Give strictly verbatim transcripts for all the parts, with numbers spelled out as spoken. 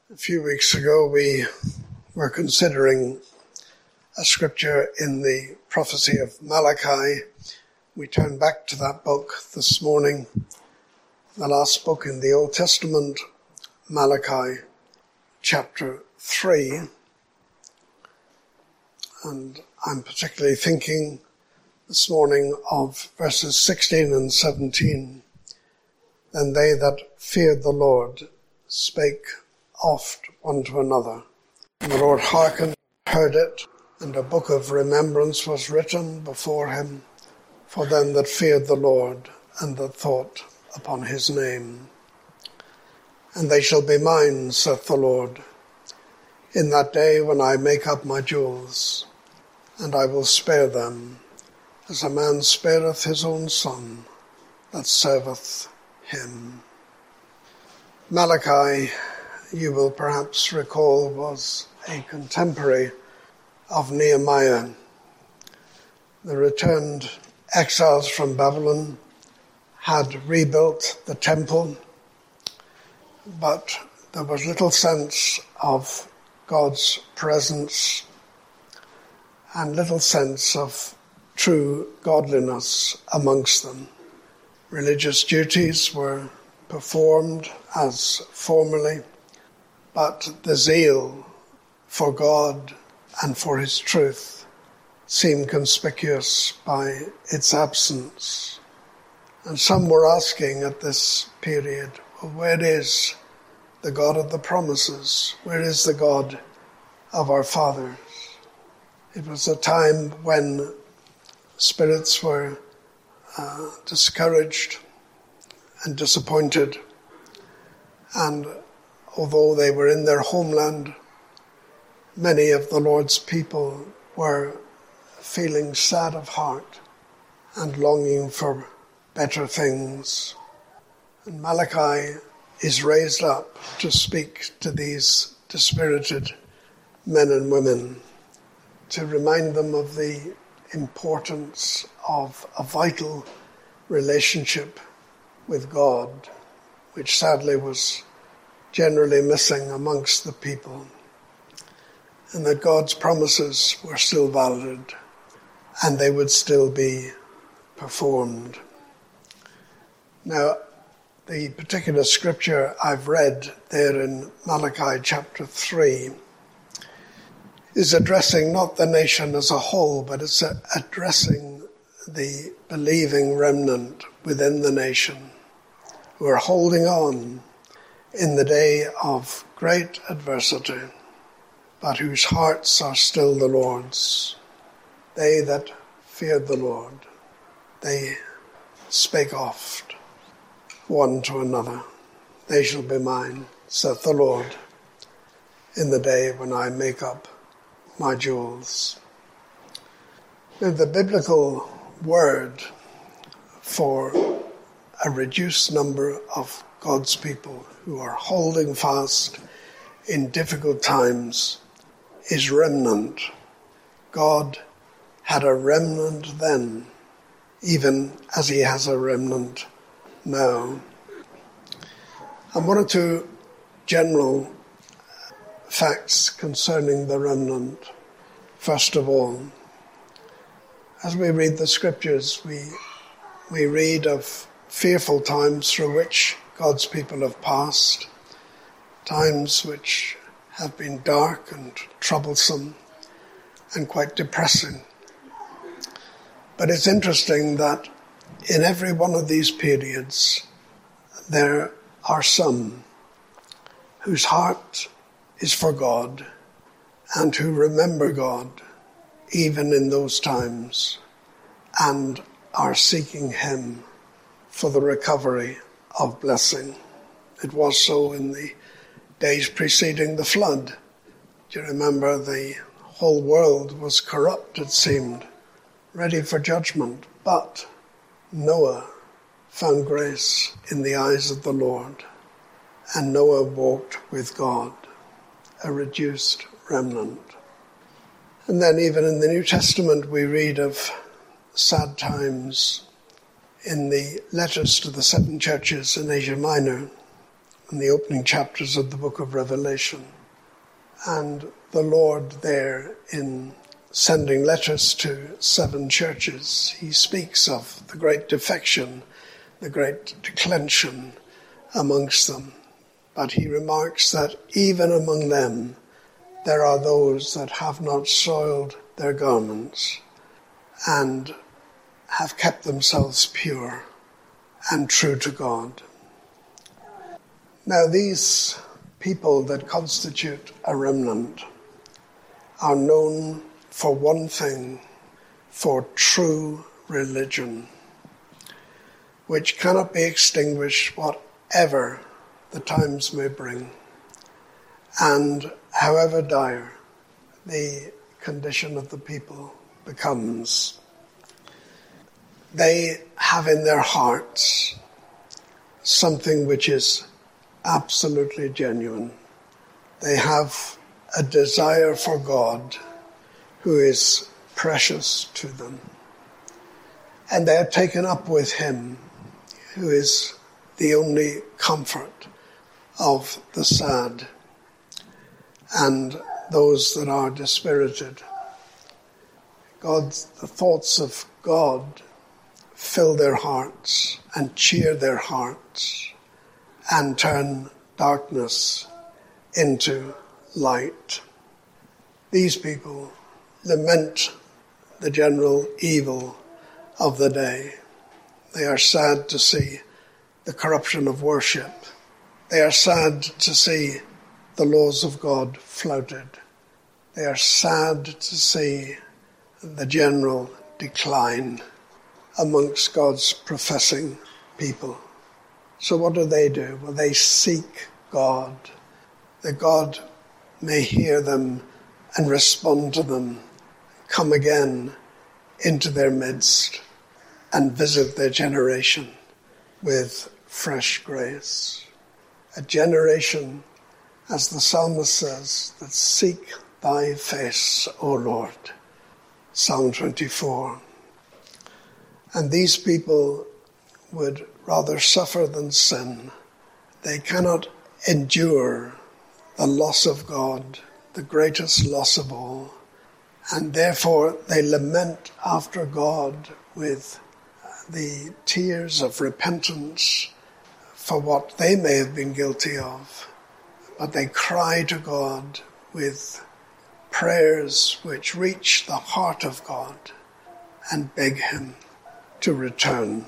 A few weeks ago we were considering a scripture in the prophecy of Malachi. We turn back to that book this morning, the last book in the Old Testament, Malachi chapter three. And I'm particularly thinking this morning of verses sixteen and seventeen. Then they that feared the Lord spake oft one to another. And the Lord hearkened, heard it, and a book of remembrance was written before him for them that feared the Lord and that thought upon his name. And they shall be mine, saith the Lord, in that day when I make up my jewels, and I will spare them, as a man spareth his own son that serveth him. Malachi, you will perhaps recall, was a contemporary of Nehemiah. The returned exiles from Babylon had rebuilt the temple, but there was little sense of God's presence and little sense of true godliness amongst them. Religious duties were performed as formerly, but the zeal for God and for his truth seemed conspicuous by its absence. And some were asking at this period, well, where is the God of the promises? Where is the God of our fathers? It was a time when spirits were uh, discouraged and disappointed, and although they were in their homeland, many of the Lord's people were feeling sad of heart and longing for better things. And Malachi is raised up to speak to these dispirited men and women, to remind them of the importance of a vital relationship with God, which sadly was generally missing amongst the people, and that God's promises were still valid and they would still be performed. Now, the particular scripture I've read there in Malachi chapter three is addressing not the nation as a whole, but it's addressing the believing remnant within the nation who are holding on in the day of great adversity, but whose hearts are still the Lord's. They that feared the Lord, they spake oft one to another. They shall be mine, saith the Lord, in the day when I make up my jewels. Now, the biblical word for a reduced number of God's people who are holding fast in difficult times is remnant. God had a remnant then, even as he has a remnant now. And one or two general facts concerning the remnant. First of all, as we read the scriptures, we we read of fearful times through which God's people have passed, times which have been dark and troublesome and quite depressing. But it's interesting that in every one of these periods, there are some whose heart is for God and who remember God even in those times and are seeking him for the recovery of blessing. It was so in the days preceding the flood. Do you remember the whole world was corrupt, it seemed, ready for judgment, but Noah found grace in the eyes of the Lord, and Noah walked with God, a reduced remnant. And then even in the New Testament we read of sad times in the letters to the seven churches in Asia Minor, in the opening chapters of the book of Revelation. And the Lord there, in sending letters to seven churches, he speaks of the great defection, the great declension amongst them. But he remarks that even among them there are those that have not soiled their garments and have kept themselves pure and true to God. Now these people that constitute a remnant are known for one thing, for true religion, which cannot be extinguished whatever the times may bring, and however dire the condition of the people becomes. They have in their hearts something which is absolutely genuine. They have a desire for God who is precious to them. And they are taken up with him who is the only comfort of the sad and those that are dispirited. God, the thoughts of God fill their hearts and cheer their hearts and turn darkness into light. These people lament the general evil of the day. They are sad to see the corruption of worship. They are sad to see the laws of God flouted. They are sad to see the general decline amongst God's professing people. So what do they do? Well, they seek God, that God may hear them and respond to them, come again into their midst and visit their generation with fresh grace. A generation, as the psalmist says, that seek thy face, O Lord. Psalm twenty-four. And these people would rather suffer than sin. They cannot endure the loss of God, the greatest loss of all. And therefore they lament after God with the tears of repentance for what they may have been guilty of. But they cry to God with prayers which reach the heart of God and beg him to return.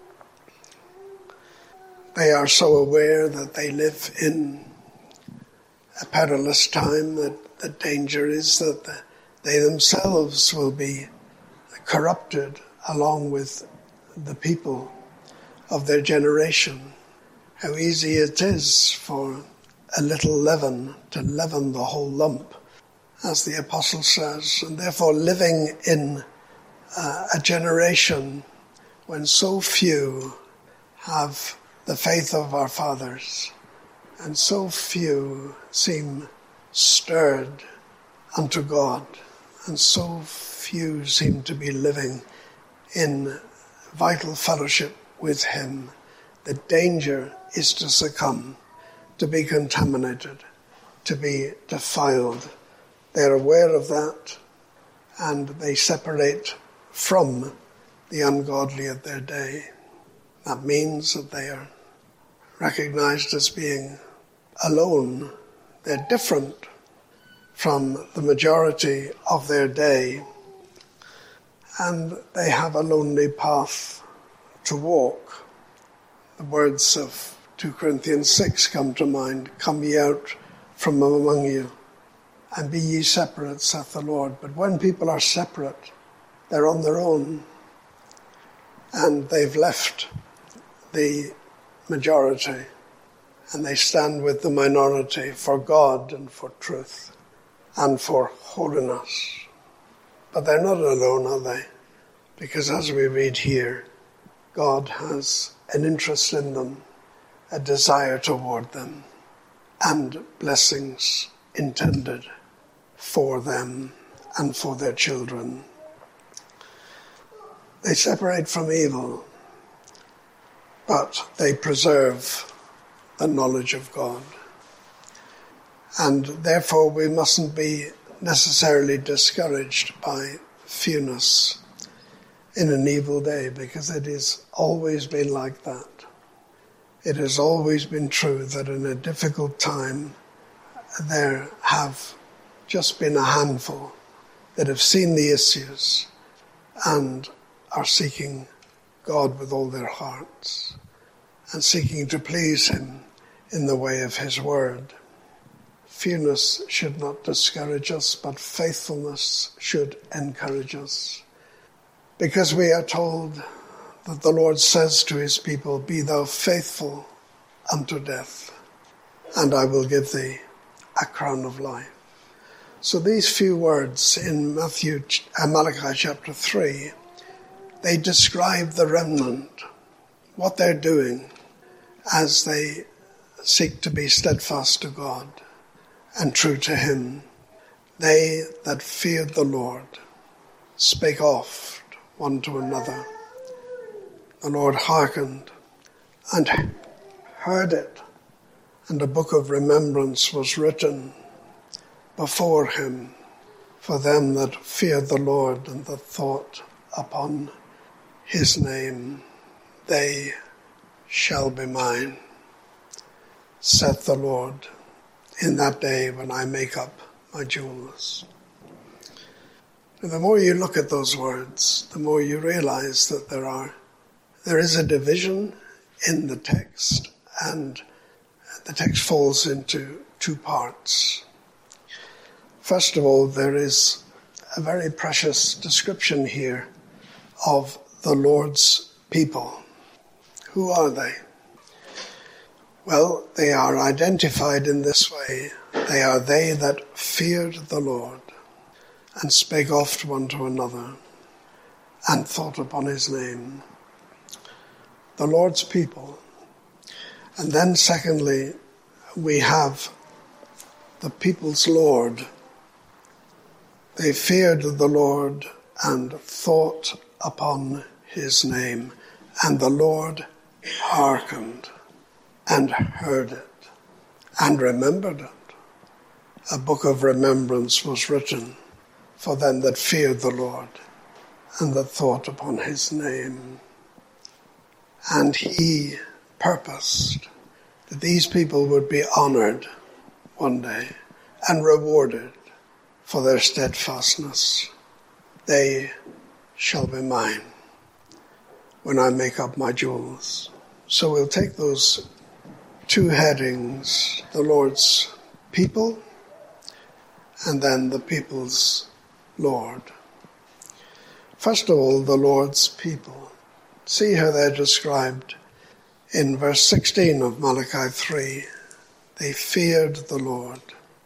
They are so aware that they live in a perilous time, that the danger is that the, they themselves will be corrupted along with the people of their generation. How easy it is for a little leaven to leaven the whole lump, as the apostle says, and therefore living in uh, a generation when so few have the faith of our fathers, and so few seem stirred unto God, and so few seem to be living in vital fellowship with him. The danger is to succumb, to be contaminated, to be defiled. They're aware of that, and they separate from the ungodly of their day. That means that they are recognized as being alone. They're different from the majority of their day, and they have a lonely path to walk. The words of two Corinthians six come to mind. Come ye out from among you, and be ye separate, saith the Lord. But when people are separate, they're on their own, and they've left the majority, and they stand with the minority for God and for truth and for holiness. But they're not alone, are they? Because as we read here, God has an interest in them, a desire toward them, and blessings intended for them and for their children. They separate from evil, but they preserve the knowledge of God. And therefore we mustn't be necessarily discouraged by fewness in an evil day, because it has always been like that. It has always been true that in a difficult time there have just been a handful that have seen the issues and are seeking God with all their hearts and seeking to please him in the way of his word. Fewness should not discourage us, but faithfulness should encourage us. Because we are told that the Lord says to his people, "Be thou faithful unto death, and I will give thee a crown of life." So these few words in Matthew, uh, Malachi chapter three, they describe the remnant, what they're doing as they seek to be steadfast to God and true to him. They that feared the Lord spake oft one to another. The Lord hearkened and heard it, and a book of remembrance was written before him for them that feared the Lord and that thought upon his name. They shall be mine, saith the Lord, in that day when I make up my jewels. And the more you look at those words, the more you realize that there are there is a division in the text, and the text falls into two parts. First of all, there is a very precious description here of the Lord's people. Who are they? Well, they are identified in this way. They are they that feared the Lord and spake oft one to another and thought upon his name. The Lord's people. And then secondly, we have the people's Lord. They feared the Lord and thought upon his name, and the Lord hearkened and heard it and remembered it. A book of remembrance was written for them that feared the Lord and that thought upon his name. And he purposed that these people would be honored one day and rewarded for their steadfastness. They shall be mine when I make up my jewels. So we'll take those two headings, the Lord's people and then the people's Lord. First of all, the Lord's people. See how they're described in verse sixteen of Malachi three. They feared the Lord,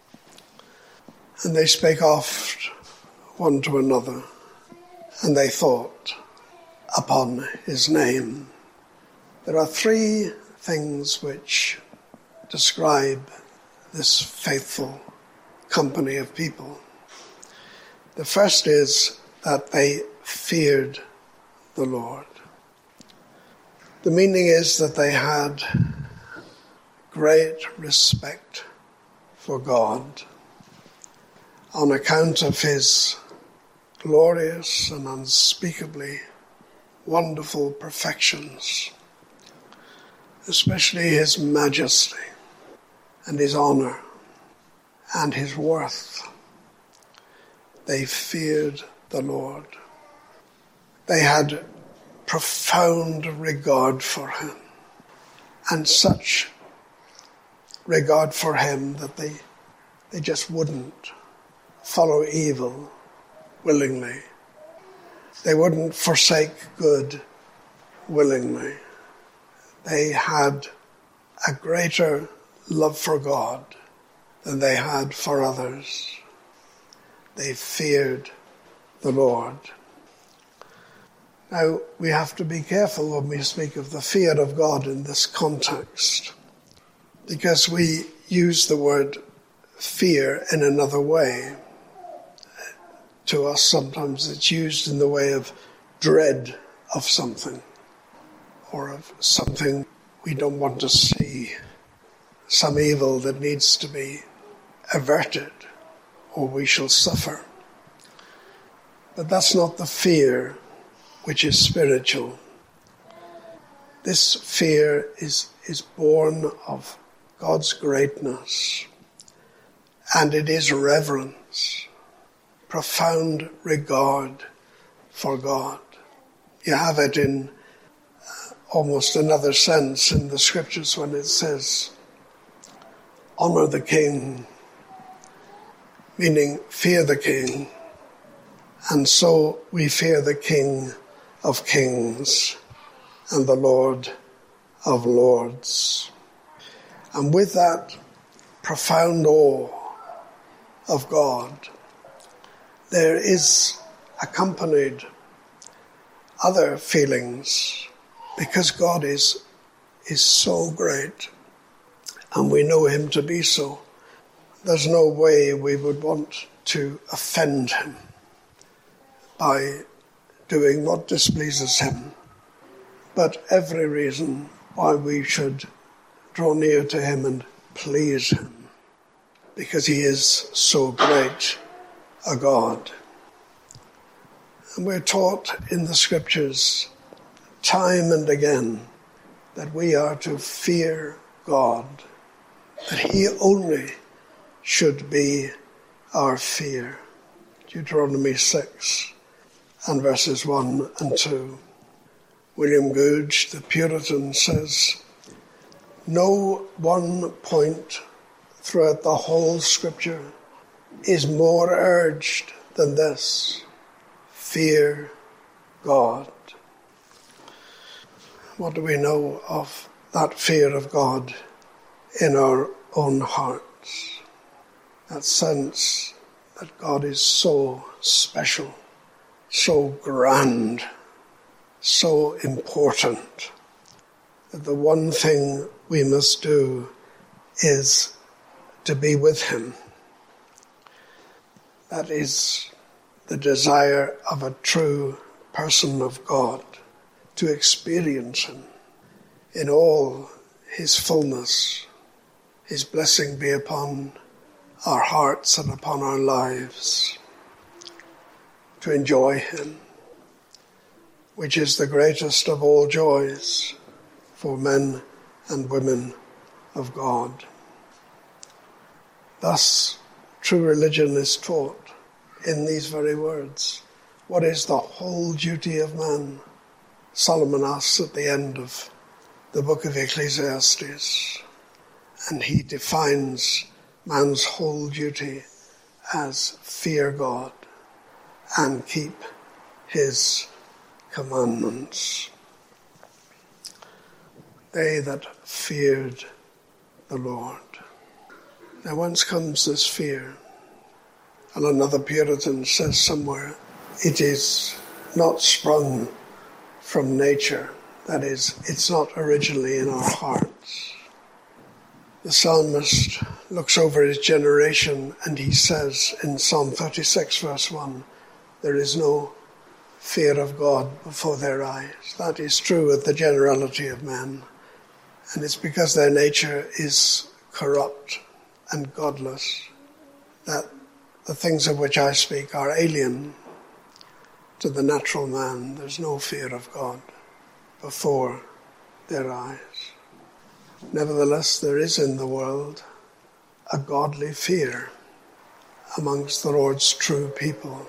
and they spake oft one to another, and they thought upon his name. There are three things which describe this faithful company of people. The first is that they feared the Lord. The meaning is that they had great respect for God on account of his glorious and unspeakably wonderful perfections, especially his majesty and his honor and his worth. They feared the Lord. They had profound regard for him, and such regard for him that they they just wouldn't follow evil willingly. They wouldn't forsake good willingly. They had a greater love for God than they had for others. They feared the Lord. Now, we have to be careful when we speak of the fear of God in this context, because we use the word fear in another way. To us, sometimes it's used in the way of dread of something, or of something we don't want to see some evil that needs to be averted, or we shall suffer. But that's not the fear which is spiritual. This fear is, is born of God's greatness, and it is reverence, profound regard for God. You have it in uh, almost another sense in the scriptures when it says, honor the king, meaning fear the king, and so we fear the King of Kings and the Lord of Lords. And with that profound awe of God, there is accompanied other feelings, because God is, is so great, and we know him to be so. There's no way we would want to offend him by doing what displeases him, but every reason why we should draw near to him and please him, because he is so great a God. And we're taught in the scriptures time and again that we are to fear God, that he only should be our fear. Deuteronomy six and verses one and two. William Gouge, the Puritan, says, no one point throughout the whole scripture is more urged than this: fear God. What do we know of that fear of God in our own hearts? That sense that God is so special, so grand, so important, that the one thing we must do is to be with him. That is the desire of a true person of God, to experience him in all his fullness. His blessing be upon our hearts and upon our lives, to enjoy him, which is the greatest of all joys for men and women of God. Thus, true religion is taught in these very words. What is the whole duty of man? Solomon asks at the end of the book of Ecclesiastes, and he defines man's whole duty as fear God and keep his commandments. They that feared the Lord. Now whence comes this fear? And another Puritan says somewhere, it is not sprung from nature. That is, it's not originally in our hearts. The psalmist looks over his generation and he says in Psalm thirty-six verse one, there is no fear of God before their eyes. That is true of the generality of men. And it's because their nature is corrupt and godless that the things of which I speak are alien to the natural man. There's no fear of God before their eyes. Nevertheless, there is in the world a godly fear amongst the Lord's true people.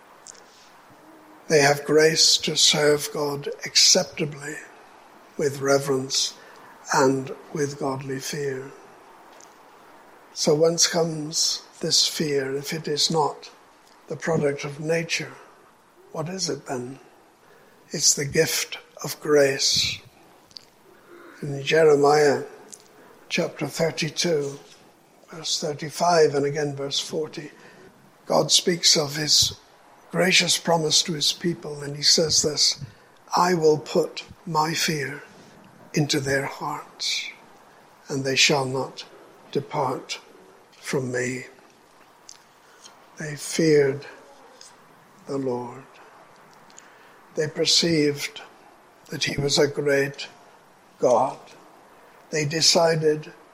They have grace to serve God acceptably with reverence and with godly fear. So whence comes this fear if it is not the product of nature? What is it then? It's the gift of grace. In Jeremiah chapter thirty-two, verse thirty-five, and again verse forty, God speaks of his gracious promise to his people, and he says this, I will put my fear into their hearts, and they shall not depart from me. They feared the Lord. They perceived that he was a great God. They decided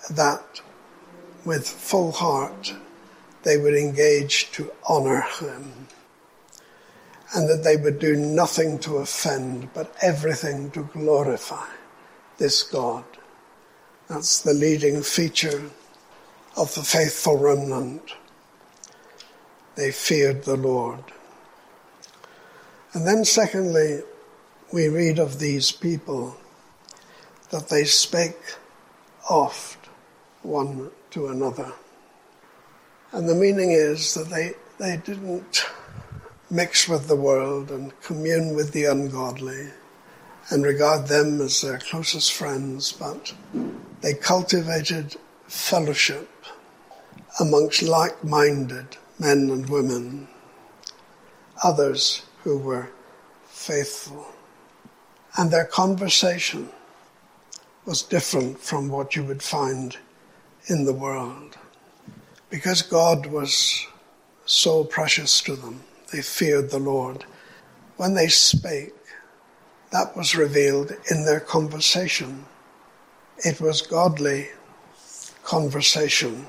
that with full heart they would engage to honor him, and that they would do nothing to offend, but everything to glorify this God. That's the leading feature of the faithful remnant. They feared the Lord. And then secondly, we read of these people that they spake oft one to another. And the meaning is that they, they didn't mix with the world and commune with the ungodly and regard them as their closest friends, but they cultivated fellowship amongst like-minded men and women, others who were faithful. And their conversation was different from what you would find in the world. Because God was so precious to them, they feared the Lord. When they spake, that was revealed in their conversation. It was godly conversation.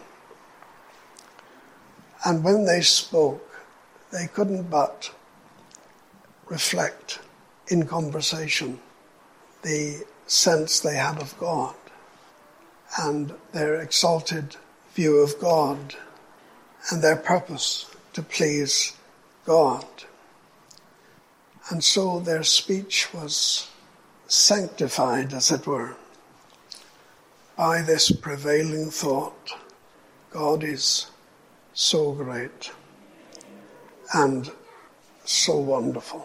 And when they spoke, they couldn't but reflect in conversation the sense they had of God and their exalted view of God and their purpose to please God. And so their speech was sanctified, as it were, by this prevailing thought: God is so great and so wonderful.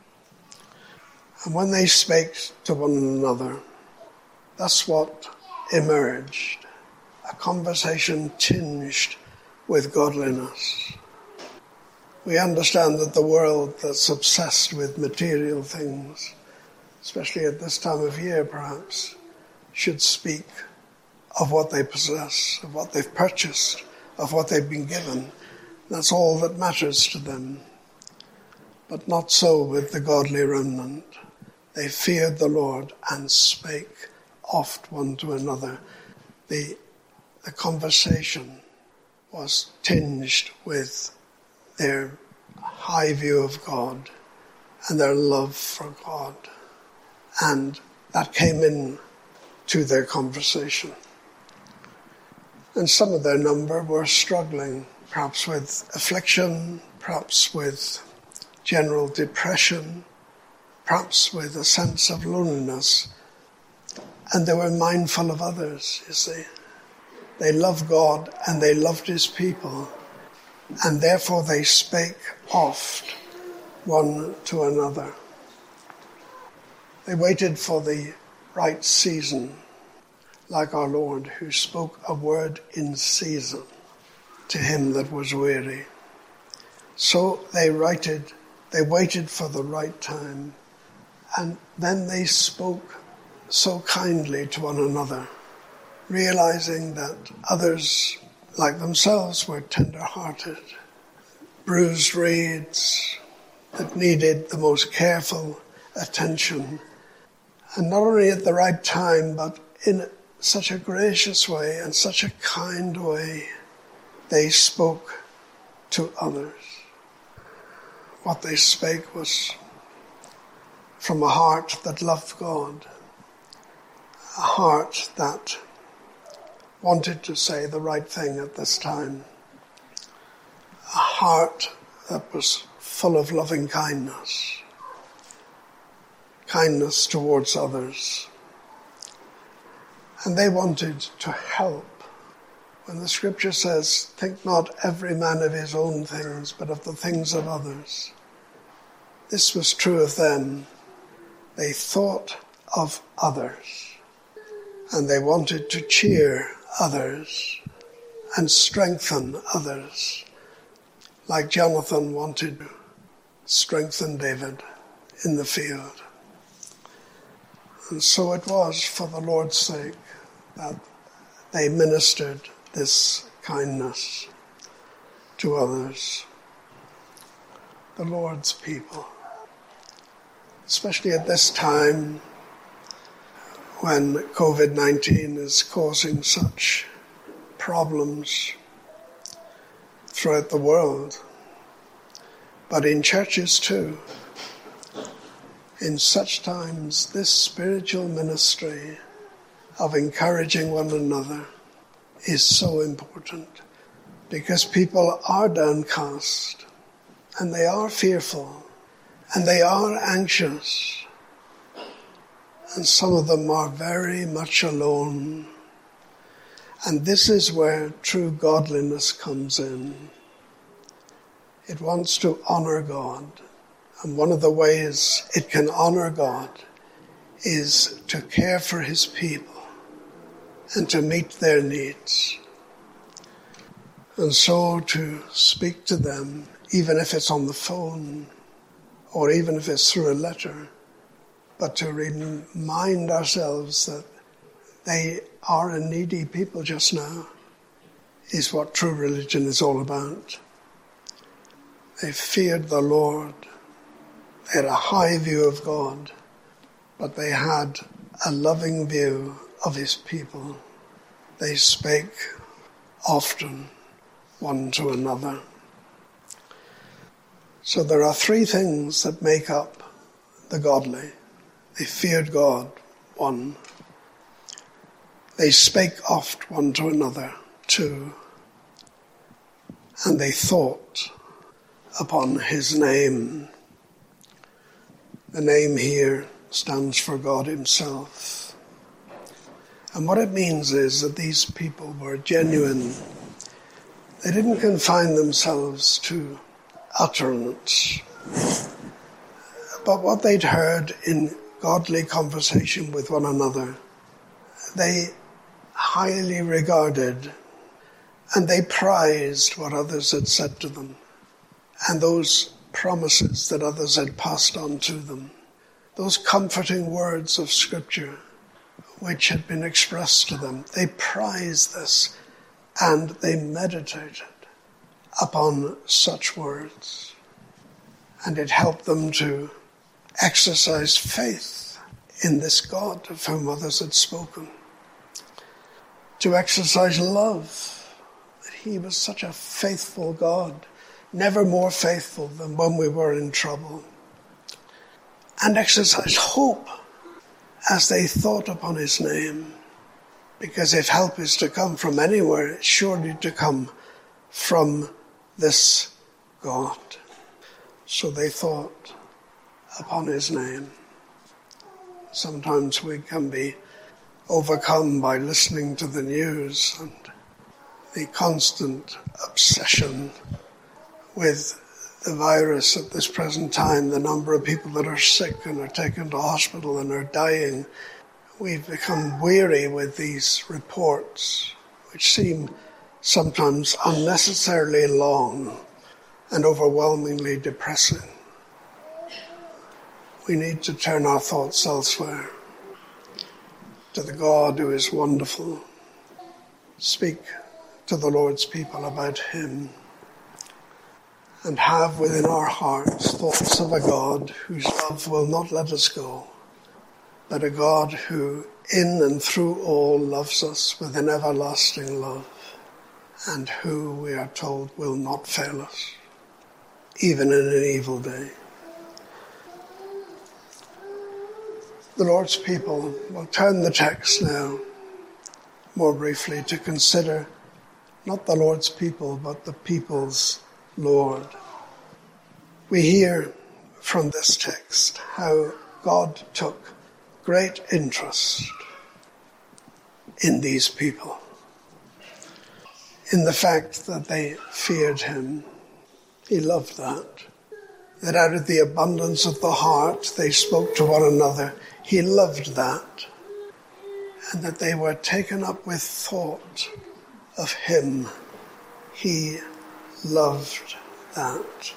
And when they spake to one another, that's what emerged, a conversation tinged with godliness. We understand that the world that's obsessed with material things, especially at this time of year perhaps, should speak of what they possess, of what they've purchased, of what they've been given. That's all that matters to them. But not so with the godly remnant. They feared the Lord and spake oft one to another. The, the conversation was tinged with their high view of God and their love for God. And that came in to their conversation. And some of their number were struggling, perhaps with affliction, perhaps with general depression, perhaps with a sense of loneliness. And they were mindful of others, you see. They loved God and they loved his people, and therefore they spake oft one to another. They waited for the right season, like our Lord, who spoke a word in season to him that was weary. So they waited, they waited for the right time, and then they spoke so kindly to one another, realizing that others, like themselves, were tender-hearted, bruised reeds that needed the most careful attention, and not only at the right time, but in such a gracious way and such a kind way, they spoke to others. What they spake was from a heart that loved God, a heart that wanted to say the right thing at this time, a heart that was full of loving kindness, kindness towards others. And they wanted to help. When the scripture says, think not every man of his own things, but of the things of others. This was true of them. They thought of others, and they wanted to cheer others and strengthen others, like Jonathan wanted to strengthen David in the field. And so it was for the Lord's sake that they ministered this kindness to others. The Lord's people, especially at this time when covid nineteen is causing such problems throughout the world, but in churches too. In such times, this spiritual ministry of encouraging one another is so important, because people are downcast and they are fearful and they are anxious, and some of them are very much alone. And this is where true godliness comes in. It wants to honor God. And one of the ways it can honor God is to care for his people and to meet their needs. And so to speak to them, even if it's on the phone or even if it's through a letter, but to remind ourselves that they are a needy people just now, is what true religion is all about. They feared the Lord. They had a high view of God, but they had a loving view of his people. They spake often one to another. So there are three things that make up the godly. They feared God, one. They spake oft one to another, two. And they thought upon his name. The name here stands for God himself. And what it means is that these people were genuine. They didn't confine themselves to utterance, but what they'd heard in godly conversation with one another, they highly regarded, and they prized what others had said to them, and those promises that others had passed on to them, those comforting words of Scripture which had been expressed to them. They prized this, and they meditated upon such words, and it helped them to exercise faith in this God of whom others had spoken, to exercise love, that he was such a faithful God, never more faithful than when we were in trouble, and exercise hope as they thought upon his name, because if help is to come from anywhere, it's surely to come from this God. So they thought upon his name. Sometimes we can be overcome by listening to the news and the constant obsession with the virus at this present time, the number of people that are sick and are taken to hospital and are dying. We've become weary with these reports, which seem sometimes unnecessarily long and overwhelmingly depressing. We need to turn our thoughts elsewhere, to the God who is wonderful. Speak to the Lord's people about him, and have within our hearts thoughts of a God whose love will not let us go, but a God who in and through all loves us with an everlasting love, and who, we are told, will not fail us, even in an evil day. The Lord's people will turn the text now, more briefly, to consider not the Lord's people, but the people's Lord. We hear from this text how God took great interest in these people, in the fact that they feared him. He loved that. That out of the abundance of the heart they spoke to one another. He loved that. And that they were taken up with thought of him. He loved that.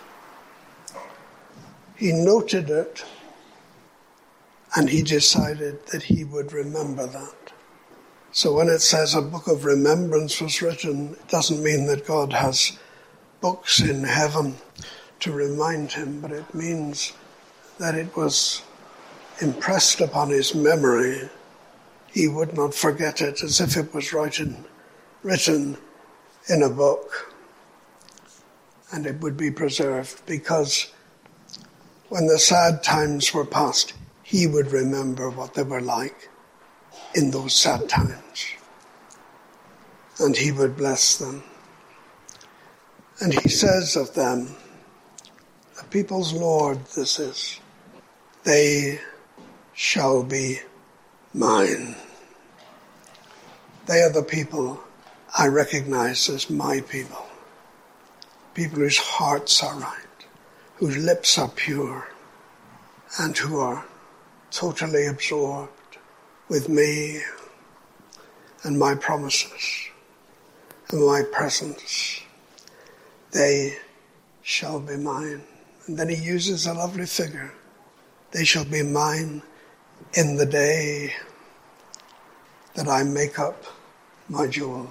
He noted it, and he decided that he would remember that. So when it says a book of remembrance was written, it doesn't mean that God has books in heaven to remind him, but it means that it was impressed upon his memory he would not forget it as if it was written, written in a book, and it would be preserved, because when the sad times were past, he would remember what they were like in those sad times, and he would bless them. And he says of them, the people's Lord this is, they shall be mine. They are the people I recognize as my people. People whose hearts are right, whose lips are pure, and who are totally absorbed with me and my promises and my presence. They shall be mine. And then he uses a lovely figure. They shall be mine in the day that I make up my jewels.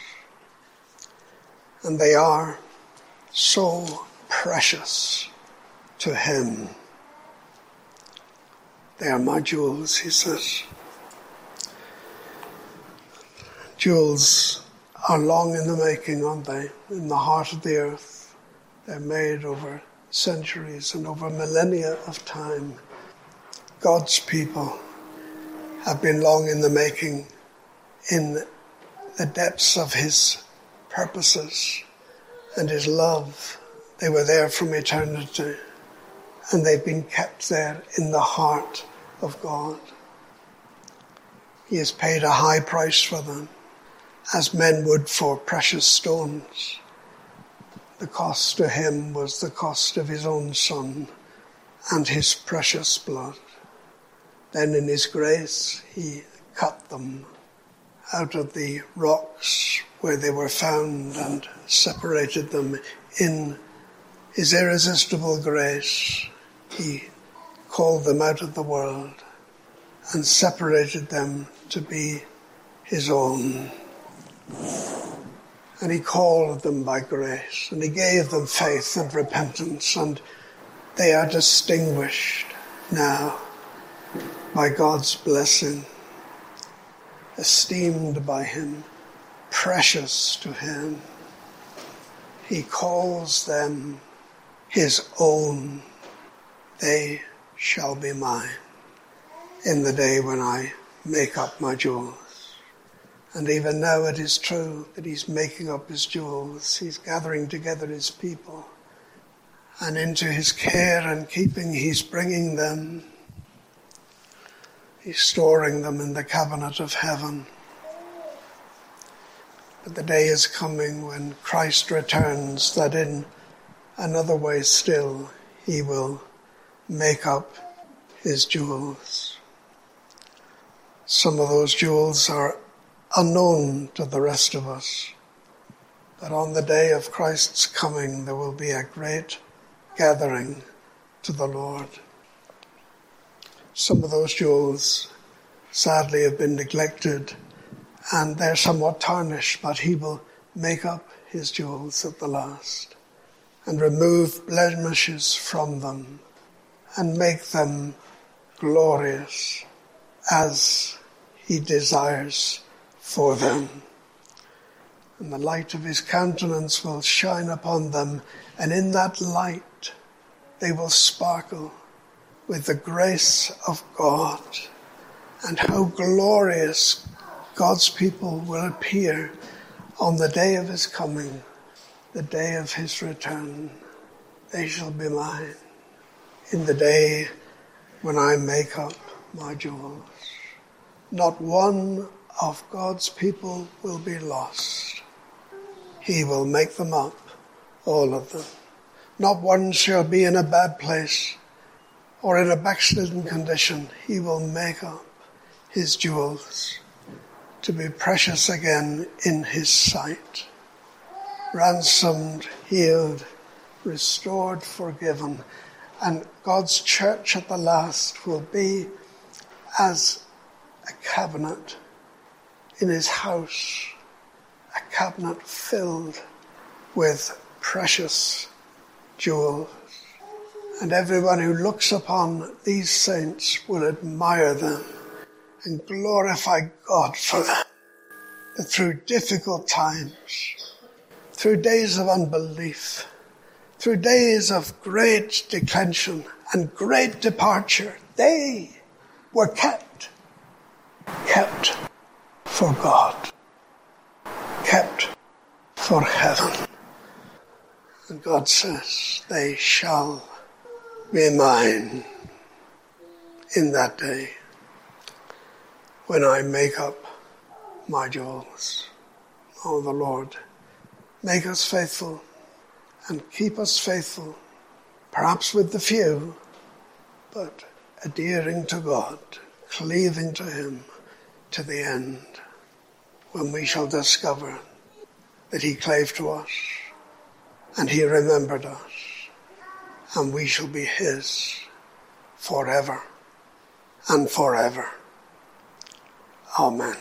And they are so precious to him. They are my jewels, he says. Jewels are long in the making, aren't they? In the heart of the earth. They're made over centuries and over millennia of time. God's people have been long in the making in the depths of his purposes and his love. They were there from eternity, and they've been kept there in the heart of God. He has paid a high price for them, as men would for precious stones. The cost to him was the cost of his own Son and his precious blood. Then in his grace, he cut them out of the rocks where they were found and separated them. In his irresistible grace, he called them out of the world and separated them to be his own. And he called them by grace, and he gave them faith and repentance, and they are distinguished now by God's blessing, esteemed by him, precious to him. He calls them his own. They shall be mine in the day when I make up my jewels. And even now it is true that he's making up his jewels. He's gathering together his people, and into his care and keeping he's bringing them. He's storing them in the cabinet of heaven. But the day is coming when Christ returns, that in another way still he will make up his jewels. Some of those jewels are unknown to the rest of us, but on the day of Christ's coming there will be a great gathering to the Lord. Some of those jewels sadly have been neglected, and they're somewhat tarnished, but he will make up his jewels at the last and remove blemishes from them and make them glorious as he desires for them. And the light of his countenance will shine upon them, and in that light they will sparkle with the grace of God. And how glorious God's people will appear on the day of his coming, the day of his return. They shall be mine in the day when I make up my jewels. Not one of God's people will be lost. He will make them up, all of them. Not one shall be in a bad place or in a backslidden condition. He will make up his jewels to be precious again in his sight. Ransomed, healed, restored, forgiven. And God's church at the last will be as a cabinet in his house, a cabinet filled with precious jewels. And everyone who looks upon these saints will admire them and glorify God for that. That through difficult times, through days of unbelief, through days of great declension and great departure, they were kept, kept for God, kept for heaven. And God says, they shall be mine in that day when I make up my jewels. Oh, the Lord, make us faithful and keep us faithful, perhaps with the few, but adhering to God, cleaving to him to the end, when we shall discover that he clave to us and he remembered us, and we shall be his forever and forever. Amen.